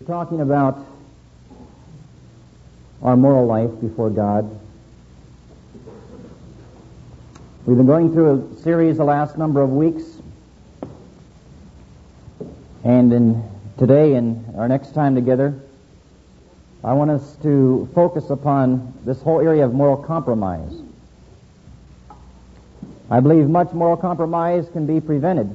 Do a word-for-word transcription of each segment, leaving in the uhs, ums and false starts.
We're talking about our moral life before God. We've been going through a series the last number of weeks, and in today and our next time together, I want us to focus upon this whole area of moral compromise. I believe much moral compromise can be prevented.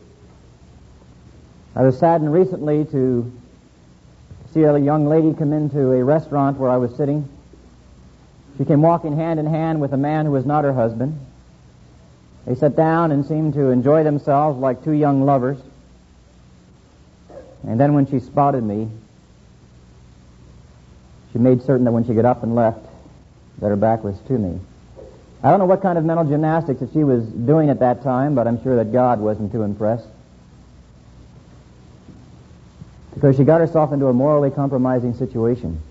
I was saddened recently to see a young lady come into a restaurant where I was sitting. She came walking hand in hand with a man who was not her husband. They sat down and seemed to enjoy themselves like two young lovers. And then when she spotted me, she made certain that when she got up and left, that her back was to me. I don't know what kind of mental gymnastics that she was doing at that time, but I'm sure that God wasn't too impressed. Because she got herself into a morally compromising situation.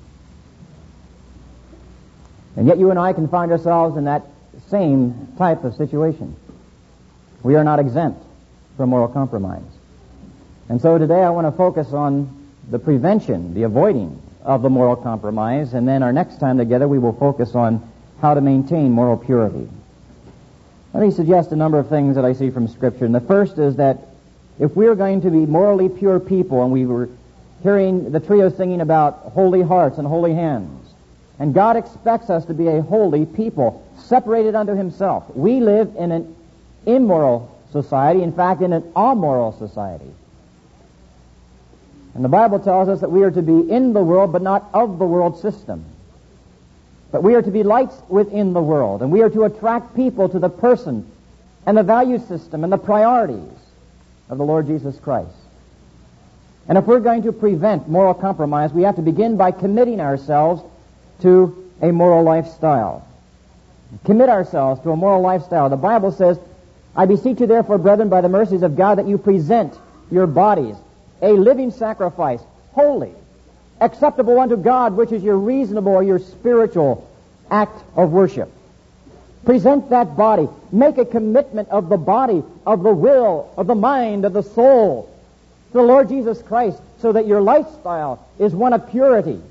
And yet you and I can find ourselves in that same type of situation. We are not exempt from moral compromise. And so today I want to focus on the prevention, the avoiding of the moral compromise, and then our next time together we will focus on how to maintain moral purity. Let me suggest a number of things that I see from Scripture. And the first is that if we are going to be morally pure people, and we were hearing the trio singing about holy hearts and holy hands, and God expects us to be a holy people, separated unto Himself. We live in an immoral society, in fact, in an amoral society. And the Bible tells us that we are to be in the world, but not of the world system. But we are to be lights within the world, and we are to attract people to the person and the value system and the priorities of the Lord Jesus Christ. And if we're going to prevent moral compromise, we have to begin by committing ourselves to a moral lifestyle. Commit ourselves to a moral lifestyle. The Bible says, I beseech you therefore, brethren, by the mercies of God, that you present your bodies a living sacrifice, holy, acceptable unto God, which is your reasonable or your spiritual act of worship. Present that body. Make a commitment of the body, of the will, of the mind, of the soul to the Lord Jesus Christ, so that your lifestyle is one of purity.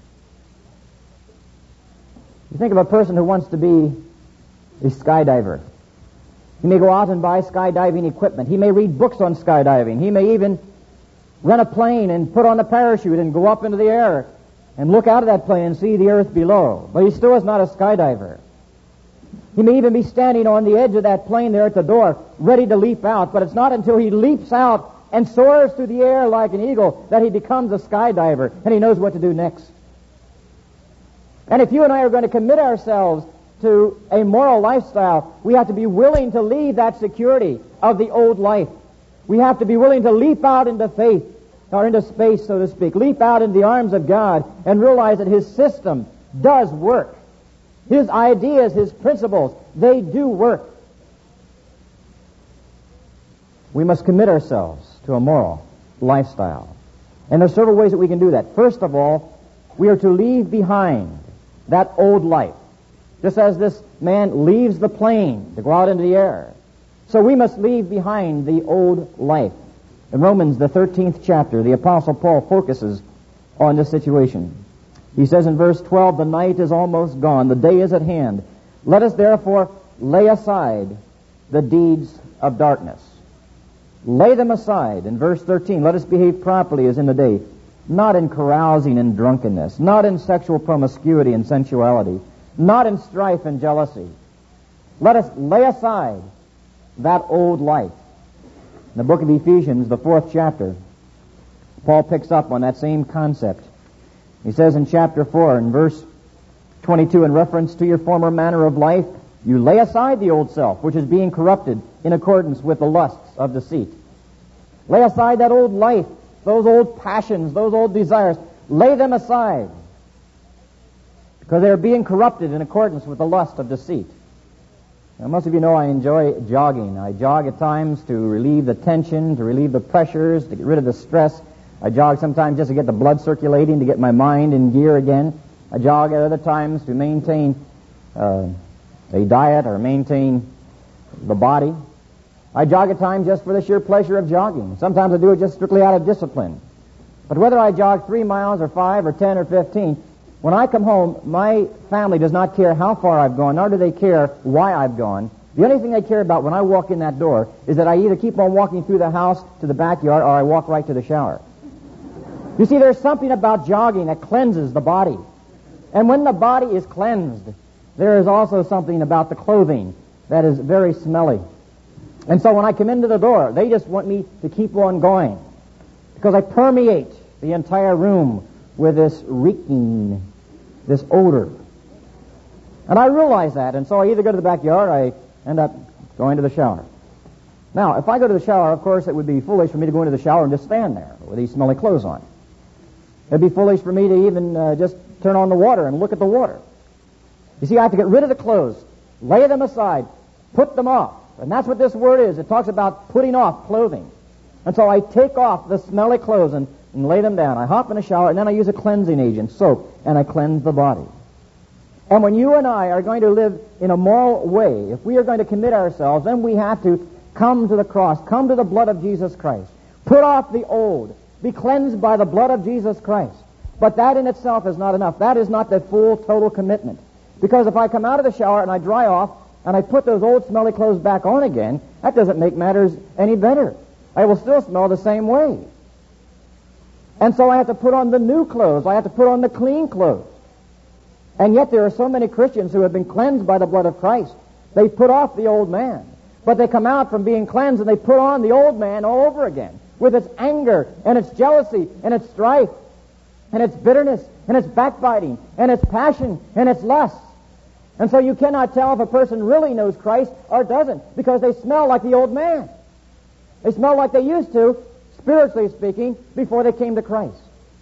You think of a person who wants to be a skydiver. He may go out and buy skydiving equipment. He may read books on skydiving. He may even rent a plane and put on a parachute and go up into the air and look out of that plane and see the earth below. But he still is not a skydiver. He may even be standing on the edge of that plane there at the door, ready to leap out, but it's not until he leaps out and soars through the air like an eagle that he becomes a skydiver and he knows what to do next. And if you and I are going to commit ourselves to a moral lifestyle, we have to be willing to leave that security of the old life. We have to be willing to leap out into faith, or into space, so to speak. Leap out into the arms of God and realize that His system does work. His ideas, His principles, they do work. We must commit ourselves to a moral lifestyle. And there are several ways that we can do that. First of all, we are to leave behind that old life. Just as this man leaves the plane to go out into the air, so we must leave behind the old life. In Romans, the thirteenth chapter, the Apostle Paul focuses on this situation. He says in verse twelve, the night is almost gone, the day is at hand. Let us therefore lay aside the deeds of darkness. Lay them aside. In verse thirteen, let us behave properly as in the day, not in carousing and drunkenness, not in sexual promiscuity and sensuality, not in strife and jealousy. Let us lay aside that old life. In the book of Ephesians, the fourth chapter, Paul picks up on that same concept. He says in chapter four, in verse twenty-two, in reference to your former manner of life, you lay aside the old self, which is being corrupted in accordance with the lusts of deceit. Lay aside that old life, those old passions, those old desires. Lay them aside, because they are being corrupted in accordance with the lust of deceit. Now, most of you know I enjoy jogging. I jog at times to relieve the tension, to relieve the pressures, to get rid of the stress. I jog sometimes just to get the blood circulating, to get my mind in gear again. I jog at other times to maintain uh, a diet or maintain the body. I jog at times just for the sheer pleasure of jogging. Sometimes I do it just strictly out of discipline. But whether I jog three miles or five or ten or fifteen, when I come home, my family does not care how far I've gone, nor do they care why I've gone. The only thing they care about when I walk in that door is that I either keep on walking through the house to the backyard or I walk right to the shower. You see, there's something about jogging that cleanses the body. And when the body is cleansed, there is also something about the clothing that is very smelly. And so when I come into the door, they just want me to keep on going because I permeate the entire room with this reeking, this odor. And I realize that, and so I either go to the backyard or I end up going to the shower. Now, if I go to the shower, of course, it would be foolish for me to go into the shower and just stand there with these smelly clothes on. It'd be foolish for me to even uh, just turn on the water and look at the water. You see, I have to get rid of the clothes, lay them aside, put them off. And that's what this word is. It talks about putting off clothing. And so I take off the smelly clothes and, and lay them down. I hop in the shower, and then I use a cleansing agent, soap, and I cleanse the body. And when you and I are going to live in a moral way, if we are going to commit ourselves, then we have to come to the cross, come to the blood of Jesus Christ. Put off the old. Be cleansed by the blood of Jesus Christ. But that in itself is not enough. That is not the full, total commitment. Because if I come out of the shower and I dry off and I put those old smelly clothes back on again, that doesn't make matters any better. I will still smell the same way. And so I have to put on the new clothes. I have to put on the clean clothes. And yet there are so many Christians who have been cleansed by the blood of Christ. They put off the old man. But they come out from being cleansed and they put on the old man all over again with its anger and its jealousy and its strife and its bitterness and its backbiting and its passion and its lust. And so you cannot tell if a person really knows Christ or doesn't because they smell like the old man. They smell like they used to, spiritually speaking, before they came to Christ.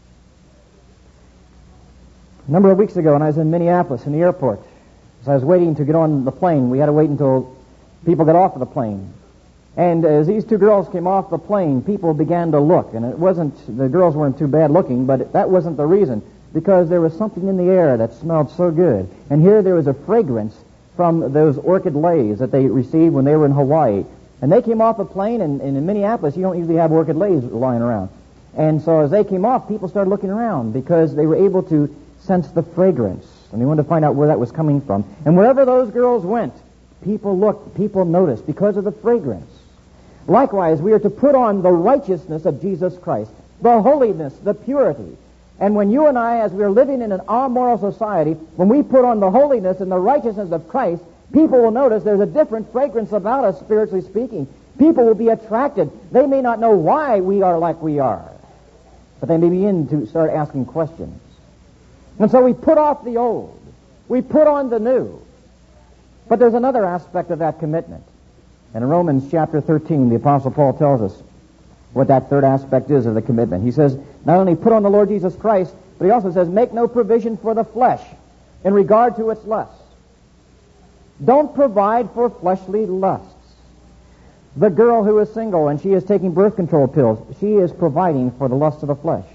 A number of weeks ago when I was in Minneapolis in the airport, as I was waiting to get on the plane, we had to wait until people got off of the plane. And as these two girls came off the plane, people began to look. And it wasn't, the girls weren't too bad looking, but that wasn't the reason. Because there was something in the air that smelled so good. And here there was a fragrance from those orchid leis that they received when they were in Hawaii. And they came off the plane, and, and in Minneapolis, you don't usually have orchid leis lying around. And so as they came off, people started looking around because they were able to sense the fragrance. And they wanted to find out where that was coming from. And wherever those girls went, people looked, people noticed because of the fragrance. Likewise, we are to put on the righteousness of Jesus Christ, the holiness, the purity. And when you and I, as we are living in an amoral society, when we put on the holiness and the righteousness of Christ, people will notice there's a different fragrance about us, spiritually speaking. People will be attracted. They may not know why we are like we are, but they may begin to start asking questions. And so we put off the old. We put on the new. But there's another aspect of that commitment. And in Romans chapter thirteen, the Apostle Paul tells us what that third aspect is of the commitment. He says, not only put on the Lord Jesus Christ, but he also says, make no provision for the flesh in regard to its lusts. Don't provide for fleshly lusts. The girl who is single and she is taking birth control pills, she is providing for the lust of the flesh.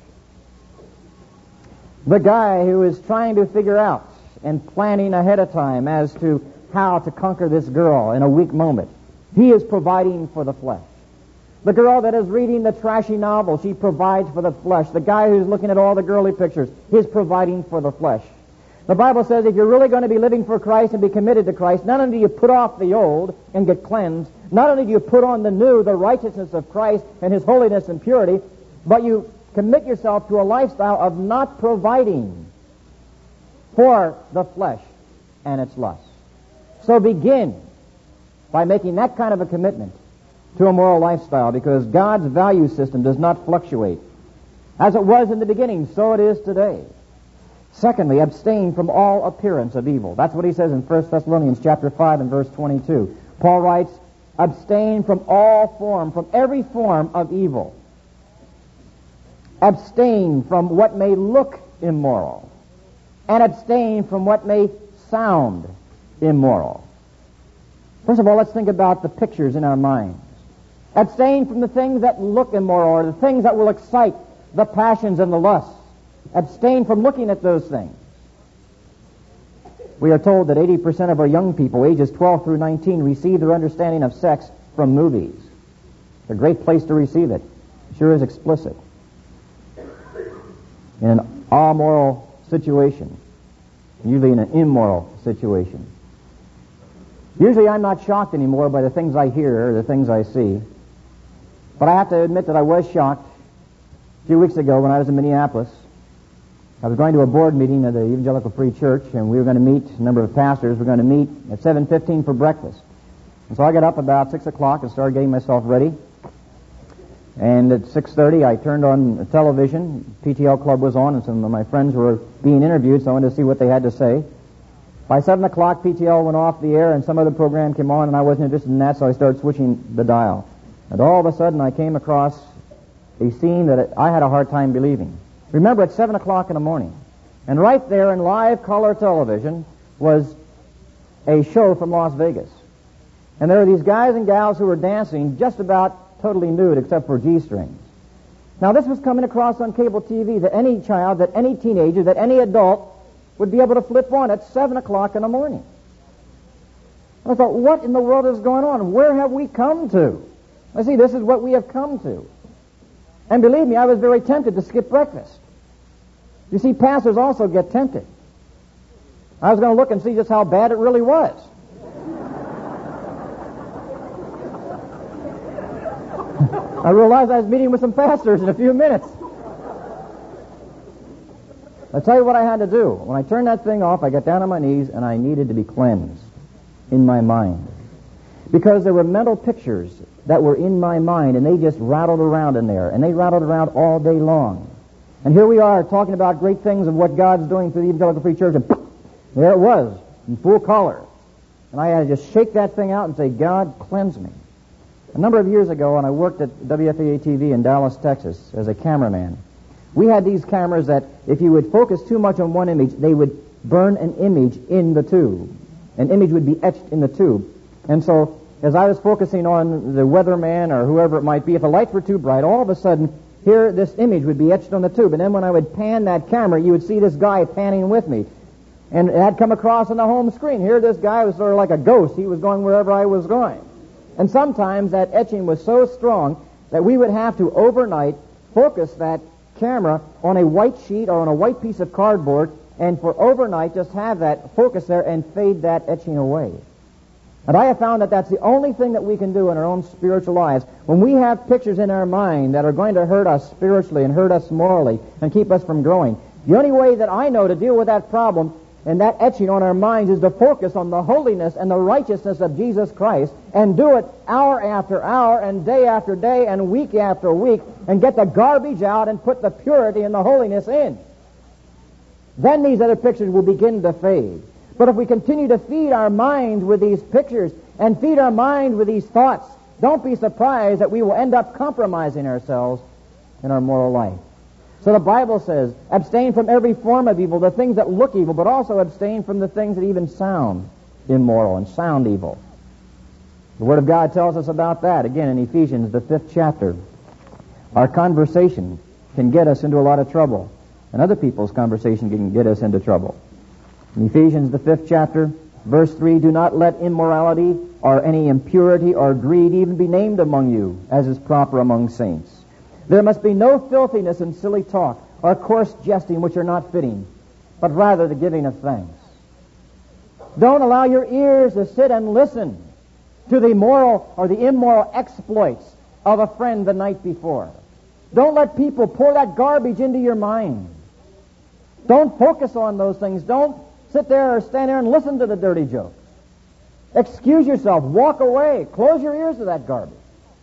The guy who is trying to figure out and planning ahead of time as to how to conquer this girl in a weak moment, he is providing for the flesh. The girl that is reading the trashy novel, she provides for the flesh. The guy who's looking at all the girly pictures, he's providing for the flesh. The Bible says if you're really going to be living for Christ and be committed to Christ, not only do you put off the old and get cleansed, not only do you put on the new, the righteousness of Christ and his holiness and purity, but you commit yourself to a lifestyle of not providing for the flesh and its lusts. So begin by making that kind of a commitment to a moral lifestyle, because God's value system does not fluctuate. As it was in the beginning, so it is today. Secondly, abstain from all appearance of evil. That's what he says in First Thessalonians chapter five and verse twenty-two. Paul writes, abstain from all form, from every form of evil. Abstain from what may look immoral, and abstain from what may sound immoral. First of all, let's think about the pictures in our minds. Abstain from the things that look immoral, or the things that will excite the passions and the lusts. Abstain from looking at those things. We are told that eighty percent of our young people, ages twelve through nineteen, receive their understanding of sex from movies. It's a great place to receive it. It sure is explicit. in an amoral situation, usually in an immoral situation. Usually I'm not shocked anymore by the things I hear or the things I see. But I have to admit that I was shocked a few weeks ago when I was in Minneapolis. I was going to a board meeting of the Evangelical Free Church, and we were going to meet, a number of pastors were going to meet at seven fifteen for breakfast. And so I got up about six o'clock and started getting myself ready. And at six thirty I turned on the television. P T L Club was on, and some of my friends were being interviewed, so I wanted to see what they had to say. By seven o'clock, P T L went off the air, and some other program came on, and I wasn't interested in that, so I started switching the dial. And all of a sudden, I came across a scene that I had a hard time believing. Remember, it's seven o'clock in the morning, and right there in live color television was a show from Las Vegas. And there were these guys and gals who were dancing just about totally nude except for G-strings. Now, this was coming across on cable T V that any child, that any teenager, that any adult would be able to flip on at seven o'clock in the morning. I thought, what in the world is going on? Where have we come to? I see, this is what we have come to. And believe me, I was very tempted to skip breakfast. You see, pastors also get tempted. I was going to look and see just how bad it really was. I realized I was meeting with some pastors in a few minutes. I'll tell you what I had to do. When I turned that thing off, I got down on my knees and I needed to be cleansed in my mind. Because there were mental pictures that were in my mind, and they just rattled around in there, and they rattled around all day long. And here we are talking about great things of what God's doing through the Evangelical Free Church, and there it was, in full color. And I had to just shake that thing out and say, God, cleanse me. A number of years ago, when I worked at W F A A T V in Dallas, Texas, as a cameraman, we had these cameras that if you would focus too much on one image, they would burn an image in the tube. An image would be etched in the tube. And so, as I was focusing on the weatherman or whoever it might be, if the lights were too bright, all of a sudden, here, this image would be etched on the tube. And then when I would pan that camera, you would see this guy panning with me. And it had come across on the home screen. Here, this guy was sort of like a ghost. He was going wherever I was going. And sometimes that etching was so strong that we would have to overnight focus that camera on a white sheet or on a white piece of cardboard, and for overnight just have that focus there and fade that etching away. And I have found that that's the only thing that we can do in our own spiritual lives. When we have pictures in our mind that are going to hurt us spiritually and hurt us morally and keep us from growing, the only way that I know to deal with that problem and that etching on our minds is to focus on the holiness and the righteousness of Jesus Christ and do it hour after hour and day after day and week after week and get the garbage out and put the purity and the holiness in. Then these other pictures will begin to fade. But if we continue to feed our minds with these pictures and feed our mind with these thoughts, don't be surprised that we will end up compromising ourselves in our moral life. So the Bible says, abstain from every form of evil, the things that look evil, but also abstain from the things that even sound immoral and sound evil. The Word of God tells us about that, again, in Ephesians, the fifth chapter. Our conversation can get us into a lot of trouble, and other people's conversation can get us into trouble. In Ephesians, the fifth chapter, verse three, do not let immorality or any impurity or greed even be named among you, as is proper among saints. There must be no filthiness and silly talk, or coarse jesting which are not fitting, but rather the giving of thanks. Don't allow your ears to sit and listen to the moral or the immoral exploits of a friend the night before. Don't let people pour that garbage into your mind. Don't focus on those things. Don't sit there or stand there and listen to the dirty jokes. Excuse yourself. Walk away. Close your ears to that garbage.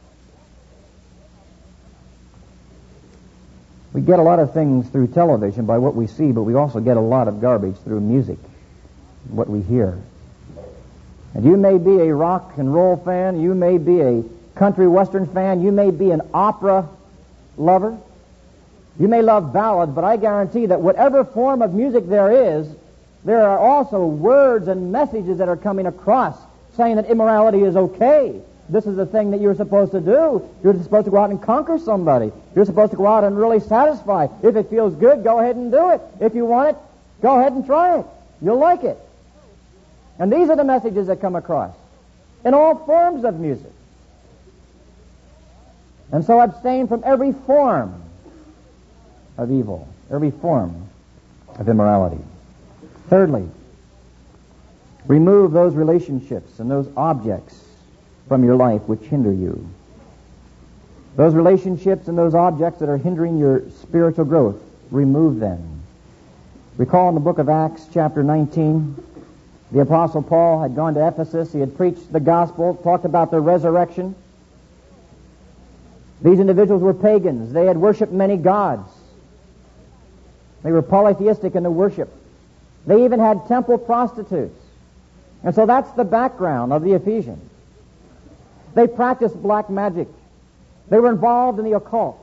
We get a lot of things through television by what we see, but we also get a lot of garbage through music, what we hear. And you may be a rock and roll fan, you may be a country western fan, you may be an opera lover, you may love ballads, but I guarantee that whatever form of music there is, there are also words and messages that are coming across saying that immorality is okay. This is the thing that you're supposed to do. You're supposed to go out and conquer somebody. You're supposed to go out and really satisfy. If it feels good, go ahead and do it. If you want it, go ahead and try it. You'll like it. And these are the messages that come across in all forms of music. And so abstain from every form of evil, every form of immorality. Thirdly, remove those relationships and those objects from your life which hinder you. Those relationships and those objects that are hindering your spiritual growth, remove them. Recall in the book of Acts, chapter nineteen, the Apostle Paul had gone to Ephesus. He had preached the gospel, talked about the resurrection. These individuals were pagans. They had worshipped many gods. They were polytheistic in their worship. They even had temple prostitutes. And so that's the background of the Ephesians. They practiced black magic. They were involved in the occult.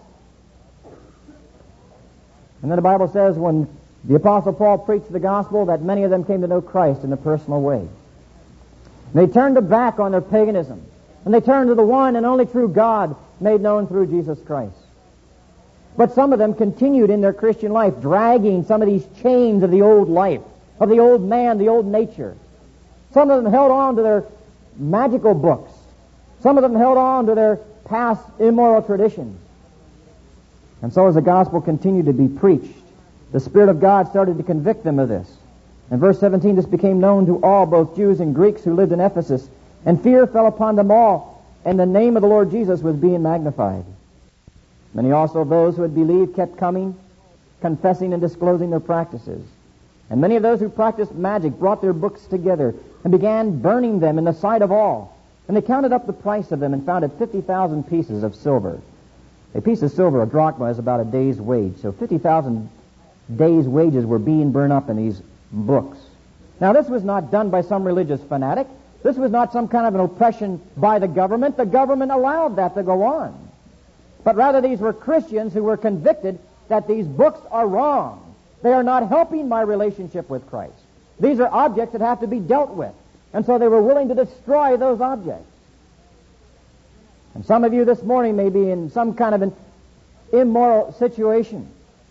And then the Bible says when the Apostle Paul preached the gospel that many of them came to know Christ in a personal way. And they turned their back on their paganism. And they turned to the one and only true God made known through Jesus Christ. But some of them continued in their Christian life, dragging some of these chains of the old life, of the old man, the old nature. Some of them held on to their magical books. Some of them held on to their past immoral traditions. And so as the gospel continued to be preached, the Spirit of God started to convict them of this. In verse seventeen, this became known to all, both Jews and Greeks who lived in Ephesus, and fear fell upon them all, and the name of the Lord Jesus was being magnified. Many also of those who had believed kept coming, confessing and disclosing their practices. And many of those who practiced magic brought their books together and began burning them in the sight of all. And they counted up the price of them and found it fifty thousand pieces of silver. A piece of silver, a drachma, is about a day's wage. So fifty thousand days' wages were being burned up in these books. Now, this was not done by some religious fanatic. This was not some kind of an oppression by the government. The government allowed that to go on. But rather, these were Christians who were convicted that these books are wrong. They are not helping my relationship with Christ. These are objects that have to be dealt with. And so they were willing to destroy those objects. And some of you this morning may be in some kind of an immoral situation.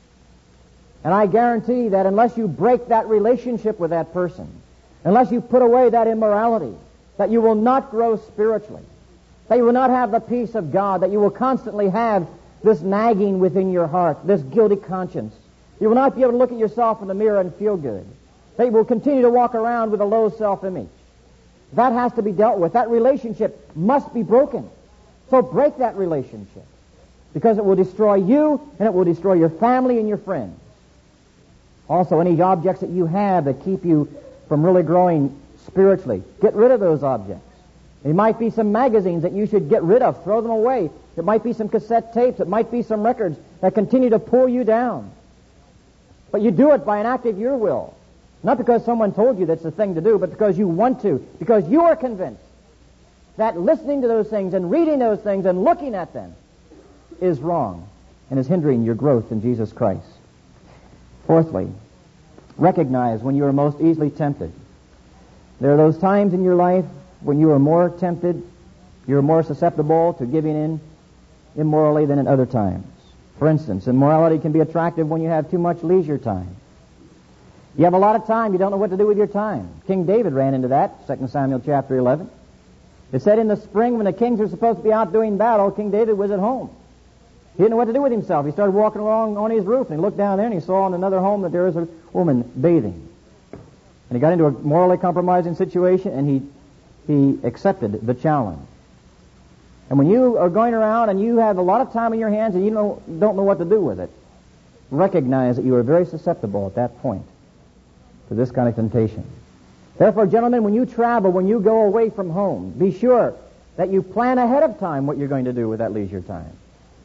And I guarantee that unless you break that relationship with that person, unless you put away that immorality, that you will not grow spiritually, that you will not have the peace of God, that you will constantly have this nagging within your heart, this guilty conscience. You will not be able to look at yourself in the mirror and feel good. That you will continue to walk around with a low self-image. That has to be dealt with. That relationship must be broken. So break that relationship, because it will destroy you and it will destroy your family and your friends. Also, any objects that you have that keep you from really growing spiritually, get rid of those objects. It might be some magazines that you should get rid of, throw them away. It might be some cassette tapes. It might be some records that continue to pull you down. But you do it by an act of your will. Not because someone told you that's the thing to do, but because you want to. Because you are convinced that listening to those things and reading those things and looking at them is wrong and is hindering your growth in Jesus Christ. Fourthly, recognize when you are most easily tempted. There are those times in your life when you are more tempted, you're more susceptible to giving in immorally than at other times. For instance, immorality can be attractive when you have too much leisure time. You have a lot of time, you don't know what to do with your time. King David ran into that, Second Samuel chapter eleven. It said in the spring when the kings were supposed to be out doing battle, King David was at home. He didn't know what to do with himself. He started walking along on his roof, and he looked down there and he saw in another home that there was a woman bathing. And he got into a morally compromising situation, and he he accepted the challenge. And when you are going around and you have a lot of time in your hands and you don't, don't know what to do with it, recognize that you are very susceptible at that point to this kind of temptation. Therefore, gentlemen, when you travel, when you go away from home, be sure that you plan ahead of time what you're going to do with that leisure time.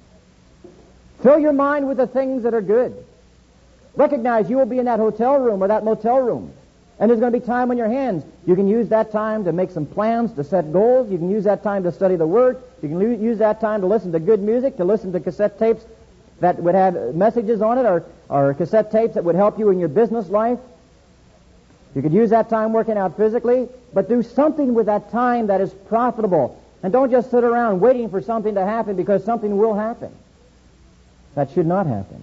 Fill your mind with the things that are good. Recognize you will be in that hotel room or that motel room, and there's going to be time on your hands. You can use that time to make some plans, to set goals. You can use that time to study the Word. You can use that time to listen to good music, to listen to cassette tapes that would have messages on it, or, or cassette tapes that would help you in your business life. You could use that time working out physically, but do something with that time that is profitable. And don't just sit around waiting for something to happen, because something will happen. That should not happen.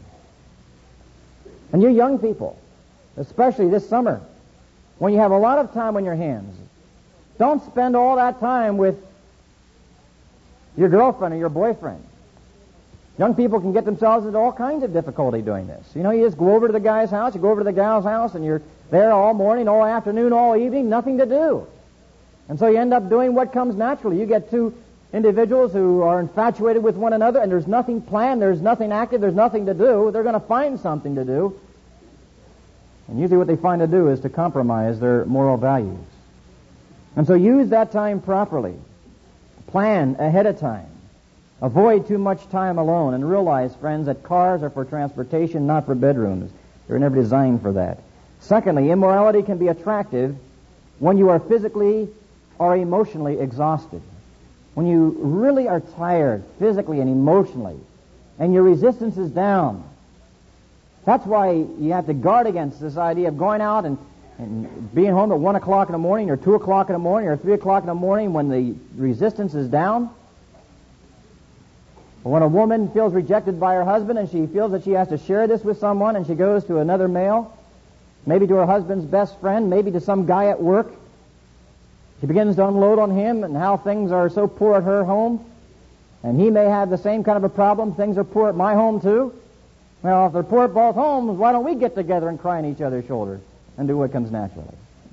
And you young people, especially this summer, when you have a lot of time on your hands, don't spend all that time with your girlfriend or your boyfriend. Young people can get themselves into all kinds of difficulty doing this. You know, you just go over to the guy's house, you go over to the gal's house, and you're there all morning, all afternoon, all evening, nothing to do. And so you end up doing what comes naturally. You get two individuals who are infatuated with one another, and there's nothing planned, there's nothing active, there's nothing to do. They're going to find something to do. And usually what they find to do is to compromise their moral values. And so use that time properly. Plan ahead of time. Avoid too much time alone, and realize, friends, that cars are for transportation, not for bedrooms. They're never designed for that. Secondly, immorality can be attractive when you are physically or emotionally exhausted. When you really are tired physically and emotionally, and your resistance is down. That's why you have to guard against this idea of going out and, and being home at one o'clock in the morning or two o'clock in the morning or three o'clock in the morning when the resistance is down. When a woman feels rejected by her husband and she feels that she has to share this with someone, and she goes to another male, maybe to her husband's best friend, maybe to some guy at work, she begins to unload on him and how things are so poor at her home, and he may have the same kind of a problem. Things are poor at my home too. Well, if they're poor at both homes, why don't we get together and cry on each other's shoulders and do what comes naturally?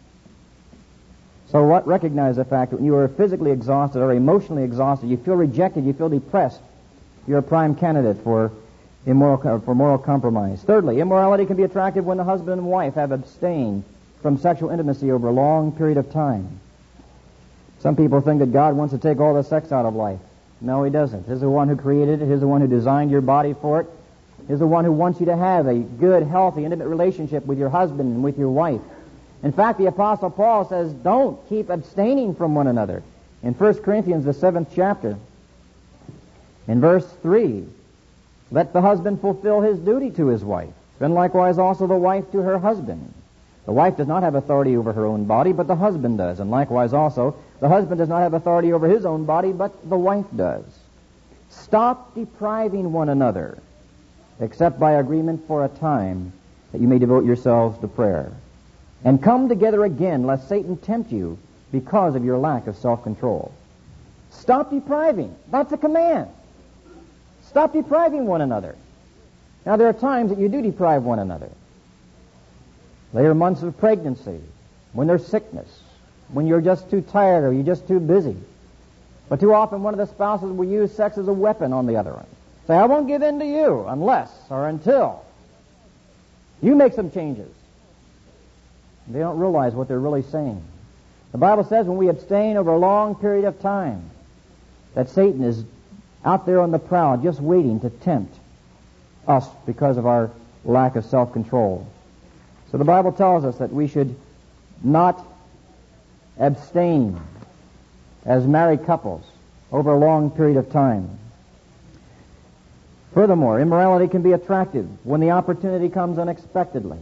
So what? Recognize the fact that when you are physically exhausted or emotionally exhausted, you feel rejected, you feel depressed, you're a prime candidate for immoral for moral compromise. Thirdly, immorality can be attractive when the husband and wife have abstained from sexual intimacy over a long period of time. Some people think that God wants to take all the sex out of life. No, He doesn't. He's the one who created it. He's the one who designed your body for it. He's the one who wants you to have a good, healthy, intimate relationship with your husband and with your wife. In fact, the Apostle Paul says, don't keep abstaining from one another. In First Corinthians, the seventh chapter, in verse three, let the husband fulfill his duty to his wife, and likewise also the wife to her husband. The wife does not have authority over her own body, but the husband does, and likewise also the husband does not have authority over his own body, but the wife does. Stop depriving one another, except by agreement for a time, that you may devote yourselves to prayer. And come together again, lest Satan tempt you because of your lack of self-control. Stop depriving. That's a command. Stop depriving one another. Now, there are times that you do deprive one another. Later months of pregnancy, when there's sickness, when you're just too tired or you're just too busy. But too often one of the spouses will use sex as a weapon on the other one. Say, I won't give in to you unless or until you make some changes. They don't realize what they're really saying. The Bible says when we abstain over a long period of time, that Satan is out there on the prowl, just waiting to tempt us because of our lack of self-control. So the Bible tells us that we should not abstain as married couples over a long period of time. Furthermore, immorality can be attractive when the opportunity comes unexpectedly.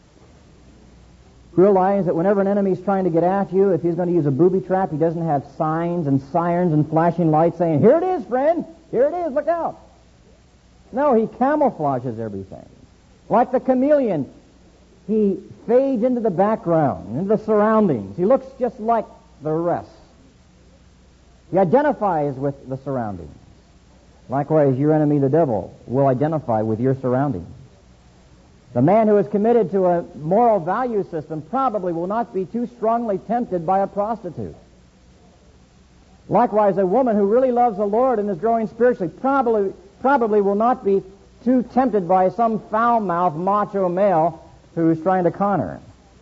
Realize that whenever an enemy is trying to get at you, if he's going to use a booby trap, he doesn't have signs and sirens and flashing lights saying, here it is, friend, here it is, look out. No, he camouflages everything. Like the chameleon, he fades into the background, into the surroundings. He looks just like the rest. He identifies with the surroundings. Likewise, your enemy, the devil, will identify with your surroundings. The man who is committed to a moral value system probably will not be too strongly tempted by a prostitute. Likewise, a woman who really loves the Lord and is growing spiritually probably probably will not be too tempted by some foul-mouthed macho male who is trying to con her.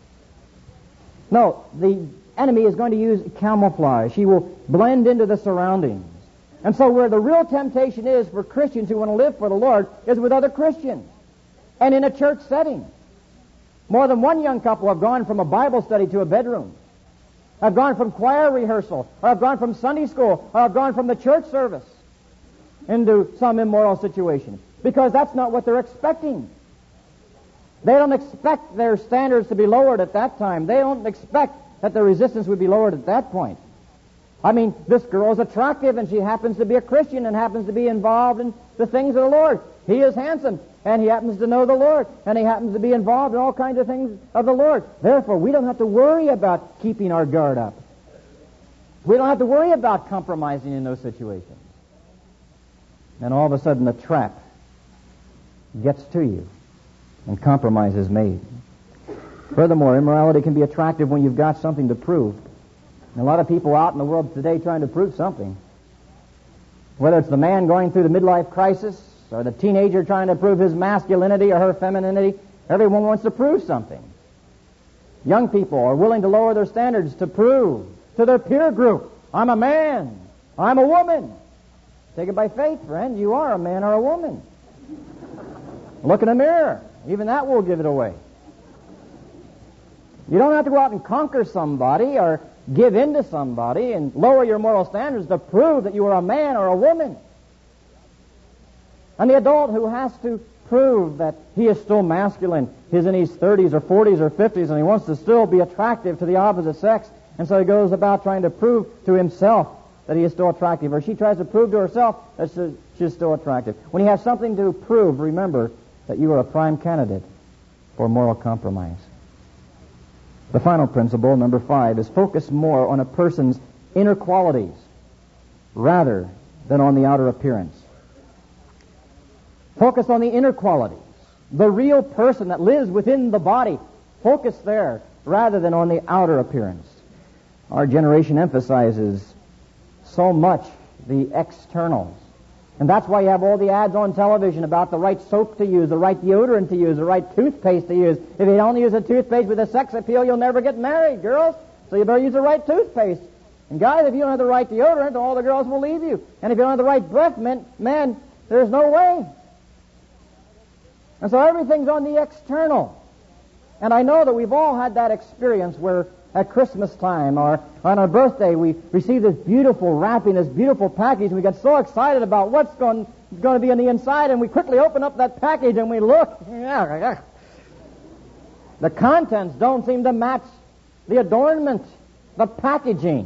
No, the enemy is going to use camouflage. He will blend into the surroundings. And so where the real temptation is for Christians who want to live for the Lord is with other Christians. And in a church setting. More than one young couple have gone from a Bible study to a bedroom. Have gone from choir rehearsal, or have gone from Sunday school, or have gone from the church service into some immoral situation. Because that's not what they're expecting. They don't expect their standards to be lowered at that time. They don't expect that the resistance would be lowered at that point. I mean, this girl is attractive and she happens to be a Christian and happens to be involved in the things of the Lord. He is handsome and he happens to know the Lord and he happens to be involved in all kinds of things of the Lord. Therefore, we don't have to worry about keeping our guard up. We don't have to worry about compromising in those situations. And all of a sudden the trap gets to you and compromise is made. Furthermore, immorality can be attractive when you've got something to prove. And a lot of people out in the world today trying to prove something. Whether it's the man going through the midlife crisis or the teenager trying to prove his masculinity or her femininity, everyone wants to prove something. Young people are willing to lower their standards to prove to their peer group, I'm a man, I'm a woman. Take it by faith, friend. You are a man or a woman. Look in a mirror. Even that will give it away. You don't have to go out and conquer somebody or give in to somebody and lower your moral standards to prove that you are a man or a woman. And the adult who has to prove that he is still masculine, he's in his thirties or forties or fifties, and he wants to still be attractive to the opposite sex, and so he goes about trying to prove to himself that he is still attractive, or she tries to prove to herself that she's still attractive. When you have something to prove, remember that you are a prime candidate for moral compromise. The final principle, number five, is focus more on a person's inner qualities rather than on the outer appearance. Focus on the inner qualities, the real person that lives within the body. Focus there rather than on the outer appearance. Our generation emphasizes so much the externals. And that's why you have all the ads on television about the right soap to use, the right deodorant to use, the right toothpaste to use. If you don't use a toothpaste with a sex appeal, you'll never get married, girls. So you better use the right toothpaste. And guys, if you don't have the right deodorant, all the girls will leave you. And if you don't have the right breath mint, man, there's no way. And so everything's on the external. And I know that we've all had that experience where at Christmas time or on our birthday we receive this beautiful wrapping, this beautiful package, and we get so excited about what's going, going to be on the inside, and we quickly open up that package and we look. The contents don't seem to match the adornment, the packaging.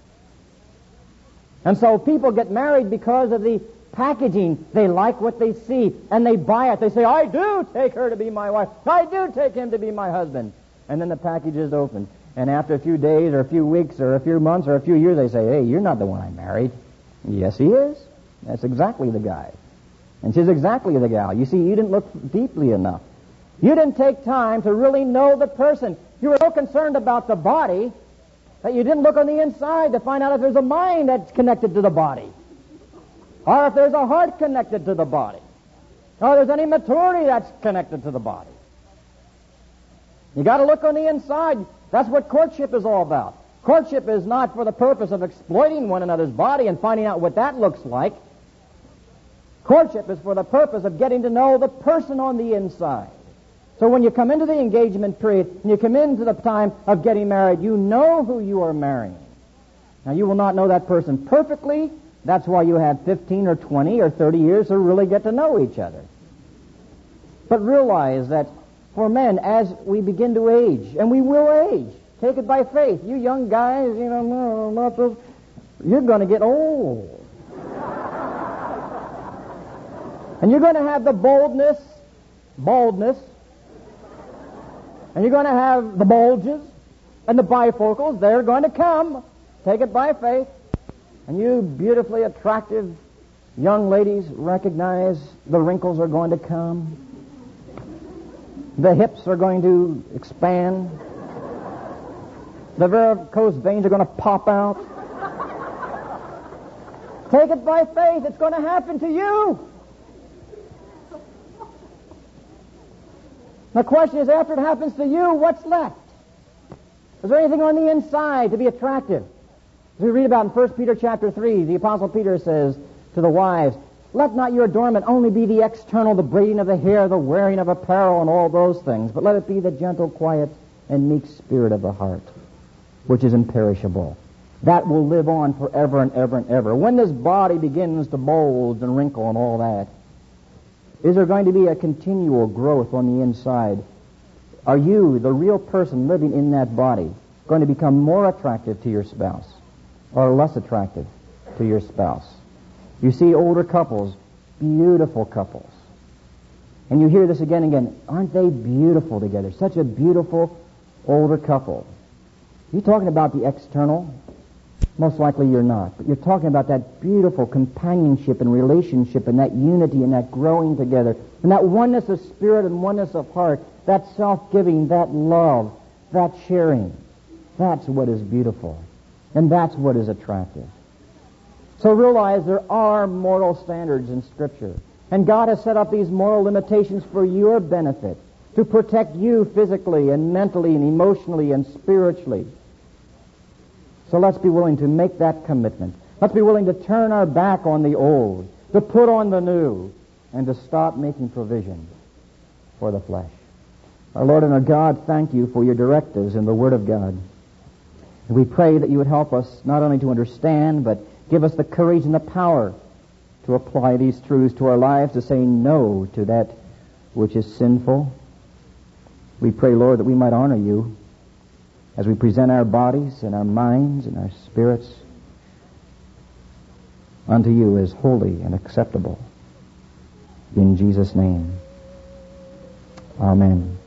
And so people get married because of the packaging. They like what they see, and they buy it. They say, I do take her to be my wife. I do take him to be my husband. And then the package is opened. And after a few days or a few weeks or a few months or a few years, they say, hey, you're not the one I married. Yes, he is. That's exactly the guy. And she's exactly the gal. You see, you didn't look deeply enough. You didn't take time to really know the person. You were so concerned about the body that you didn't look on the inside to find out if there's a mind that's connected to the body, or if there's a heart connected to the body, or there's any maturity that's connected to the body. You got to look on the inside. That's what courtship is all about. Courtship is not for the purpose of exploiting one another's body and finding out what that looks like. Courtship is for the purpose of getting to know the person on the inside. So when you come into the engagement period and you come into the time of getting married, you know who you are marrying. Now, you will not know that person perfectly. That's why you have fifteen or twenty or thirty years to really get to know each other. But realize that for men, as we begin to age, and we will age, take it by faith. You young guys, you know, no, not those, you're going to get old. And you're going to have the boldness, baldness, and you're going to have the bulges and the bifocals. They're going to come. Take it by faith. And you beautifully attractive young ladies recognize the wrinkles are going to come. The hips are going to expand. The varicose veins are going to pop out. Take it by faith. It's going to happen to you. The question is, after it happens to you, what's left? Is there anything on the inside to be attractive? As we read about in First Peter chapter three, the Apostle Peter says to the wives, let not your adornment only be the external, the braiding of the hair, the wearing of apparel, and all those things, but let it be the gentle, quiet, and meek spirit of the heart, which is imperishable. That will live on forever and ever and ever. When this body begins to bulge and wrinkle and all that, is there going to be a continual growth on the inside? Are you, the real person living in that body, going to become more attractive to your spouse or less attractive to your spouse? You see older couples, beautiful couples. And you hear this again and again. Aren't they beautiful together? Such a beautiful older couple. You're talking about the external. Most likely you're not. But you're talking about that beautiful companionship and relationship and that unity and that growing together and that oneness of spirit and oneness of heart, that self-giving, that love, that sharing. That's what is beautiful. And that's what is attractive. So realize there are moral standards in Scripture. And God has set up these moral limitations for your benefit, to protect you physically and mentally and emotionally and spiritually. So let's be willing to make that commitment. Let's be willing to turn our back on the old, to put on the new, and to stop making provision for the flesh. Our Lord and our God, thank you for your directives in the Word of God. And we pray that you would help us not only to understand, but give us the courage and the power to apply these truths to our lives, to say no to that which is sinful. We pray, Lord, that we might honor you as we present our bodies and our minds and our spirits unto you as holy and acceptable. In Jesus' name, amen.